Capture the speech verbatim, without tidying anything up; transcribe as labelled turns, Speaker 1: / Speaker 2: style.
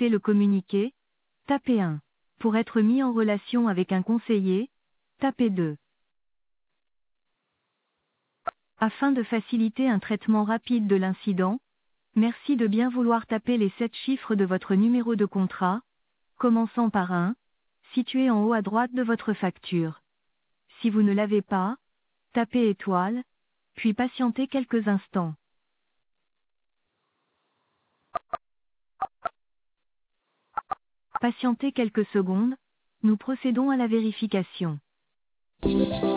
Speaker 1: souhaitez le communiquer, tapez un. Pour être mis en relation avec un conseiller, tapez deux. Afin de faciliter un traitement rapide de l'incident, merci de bien vouloir taper les sept chiffres de votre numéro de contrat, commençant par un, situé en haut à droite de votre facture. Si vous ne l'avez pas, tapez étoile, puis patientez quelques instants. Patientez quelques secondes, nous procédons à la vérification.